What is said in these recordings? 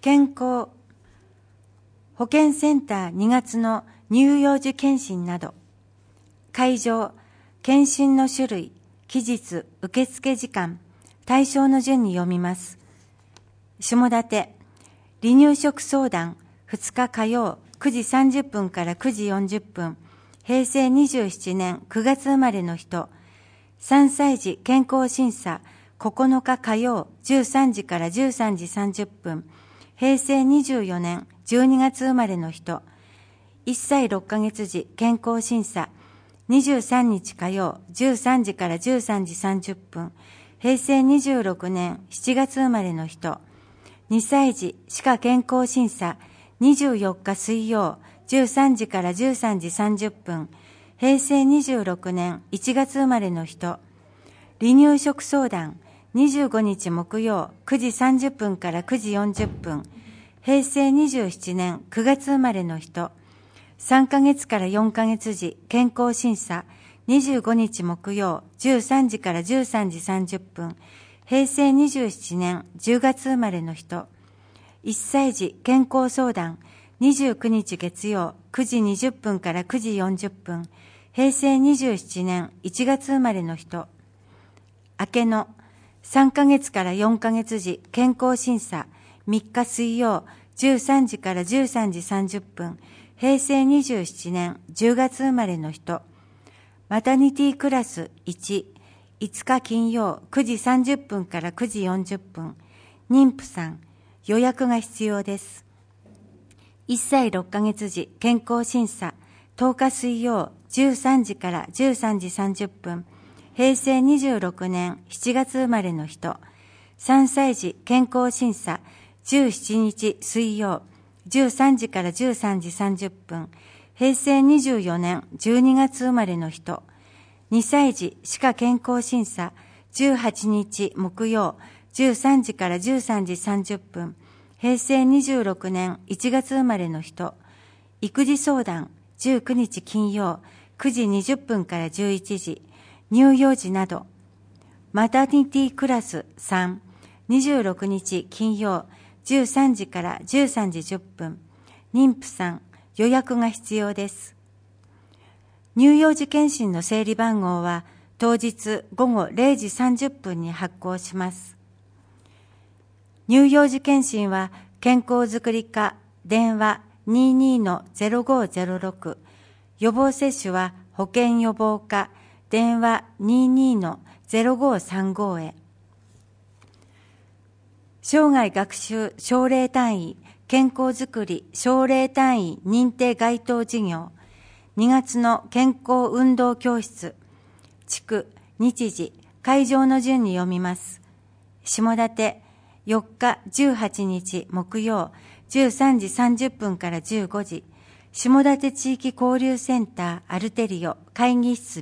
健康、保健センター2月の乳幼児検診など、会場、検診の種類、期日、受付時間、対象の順に読みます。下館、離乳食相談、2日火曜、9時30分から9時40分、平成27年9月生まれの人、3歳児健康審査、9日火曜、13時から13時30分、平成24年12月生まれの人、1歳6ヶ月時健康審査、23日火曜、13時から13時30分、平成26年7月生まれの人、2歳児歯科健康審査、24日水曜、13時から13時30分、平成26年1月生まれの人、離乳食相談、25日木曜、9時30分から9時40分、平成27年9月生まれの人、3ヶ月から4ヶ月時健康審査、25日木曜、13時から13時30分、平成27年10月生まれの人、1歳児健康相談、29日月曜、9時20分から9時40分、平成27年1月生まれの人、明けの3ヶ月から4ヶ月時健康審査、3日水曜、13時から13時30分、平成27年10月生まれの人、マタニティクラス1、5日金曜9時30分から9時40分、妊婦さん、予約が必要です。1歳6ヶ月時健康審査、10日水曜13時から13時30分、平成26年7月生まれの人、3歳児健康審査、17日水曜、13時から13時30分、平成24年12月生まれの人、2歳児歯科健康審査、18日木曜、13時から13時30分、平成26年1月生まれの人、育児相談、19日金曜、9時20分から11時、乳幼児など、マタニティクラス3、26日金曜、13時から13時10分、妊婦さん、予約が必要です。乳幼児検診の整理番号は、当日午後0時30分に発行します。乳幼児検診は、健康づくり課、電話 22-0506、予防接種は保健予防課、電話 22-0535 へ。生涯学習奨励単位健康づくり奨励単位認定該当事業、2月の健康運動教室、地区、日時、会場の順に読みます。下館、4日18日木曜、13時30分から15時、下館地域交流センターアルテリオ会議室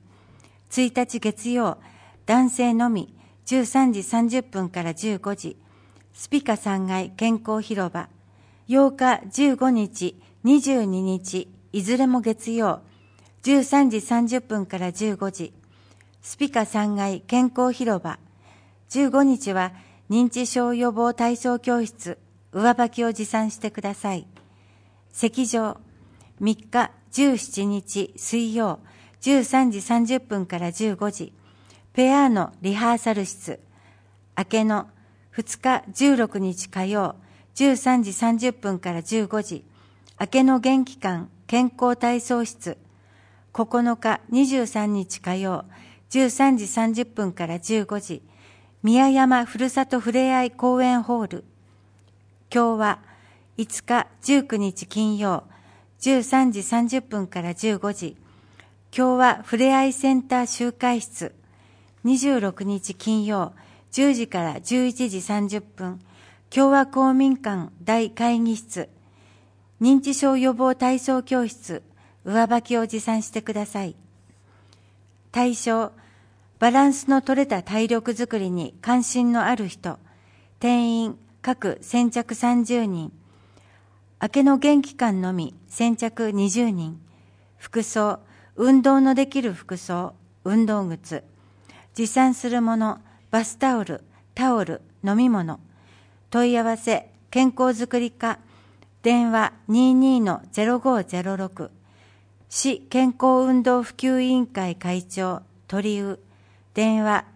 B、1日月曜、男性のみ、13時30分から15時、スピカ3階健康広場、8日15日、22日、いずれも月曜、13時30分から15時、スピカ3階健康広場、15日は認知症予防体操教室、上履きを持参してください。席上、3日17日水曜、13時30分から15時、ペアのリハーサル室、明けの2日16日火曜、13時30分から15時、明けの元気館健康体操室、9日23日火曜、13時30分から15時、宮山ふるさとふれあい公園ホール。今日は5日19日金曜、13時30分から15時、今日はふれあいセンター集会室。26日金曜、10時から11時30分、共和公民館大会議室、認知症予防体操教室、上履きを持参してください。対象、バランスの取れた体力づくりに関心のある人、定員各先着30人、明けの元気館のみ先着20人、服装、運動のできる服装、運動靴、持参するもの、バスタオル、タオル、飲み物、問い合わせ、 健康づくり課、電話 22-0506、市健康運動普及委員会会長、鳥生、電話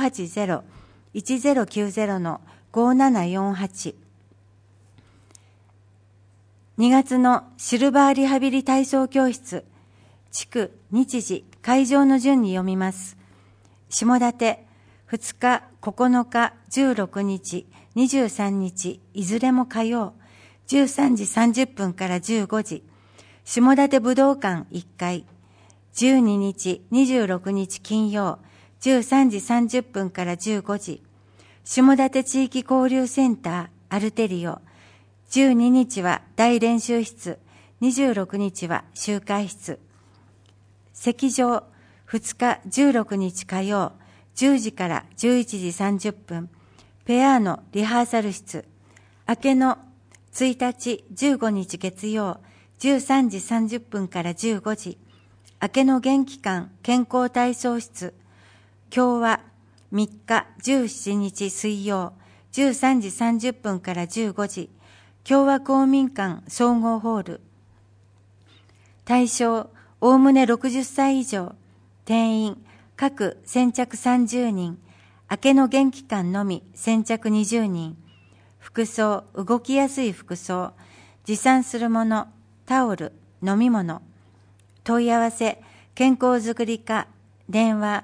080-1090-5748。2月のシルバーリハビリ体操教室、地区、日時、会場の順に読みます。下館、2日、9日、16日、23日、いずれも火曜、13時30分から15時、下館武道館1階、12日、26日金曜、13時30分から15時、下館地域交流センター、アルテリオ、12日は大練習室、26日は集会室。席上、2日16日火曜、10時から11時30分、ペアのリハーサル室。明けの1日15日月曜、13時30分から15時、明けの元気館健康体操室。今日は3日17日水曜、13時30分から15時、共和公民館総合ホール。対象、おおむね60歳以上。定員、各先着30人。明けの元気館のみ先着20人。服装、動きやすい服装。持参するもの、タオル、飲み物。問い合わせ、健康づくり課、電話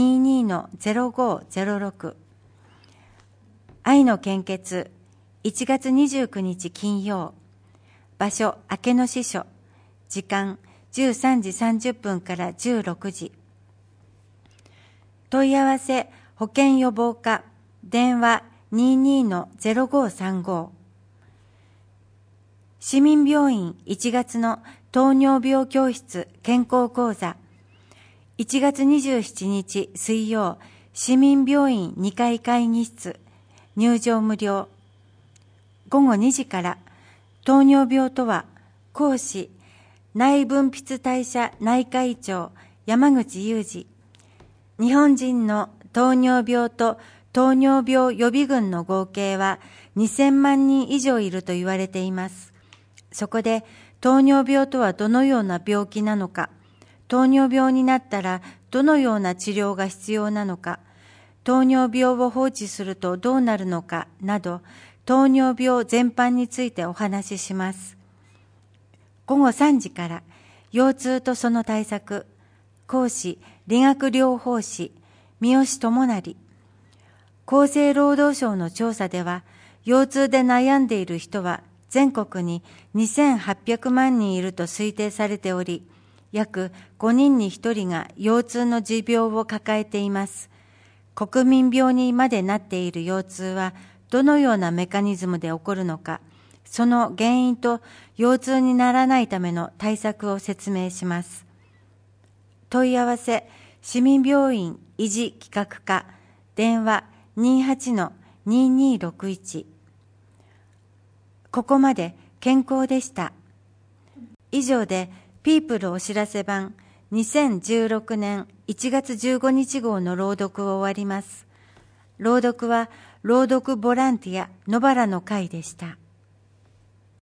22-0506。愛の献血、1月29日金曜。場所、明けの支所。時間、13時30分から16時。問い合わせ、保健予防課、電話 22-0535。市民病院1月の糖尿病教室健康講座。1月27日水曜、市民病院2階会議室、入場無料。午後2時から、糖尿病とは、講師、内分泌代謝内科医長、山口裕二。日本人の糖尿病と糖尿病予備軍の合計は2000万人以上いると言われています。そこで、糖尿病とはどのような病気なのか、糖尿病になったらどのような治療が必要なのか、糖尿病を放置するとどうなるのかなど、糖尿病全般についてお話しします。午後3時から、腰痛とその対策、講師、理学療法士、三好智成。厚生労働省の調査では、腰痛で悩んでいる人は全国に2800万人いると推定されており、約5人に1人が腰痛の持病を抱えています。国民病にまでなっている腰痛は、どのようなメカニズムで起こるのか、その原因と腰痛にならないための対策を説明します。問い合わせ、市民病院維持企画課、電話 28-2261。ここまで健康でした。以上で、ピープルお知らせ版2016年1月15日号の朗読を終わります。朗読は、朗読ボランティア野原の会でした。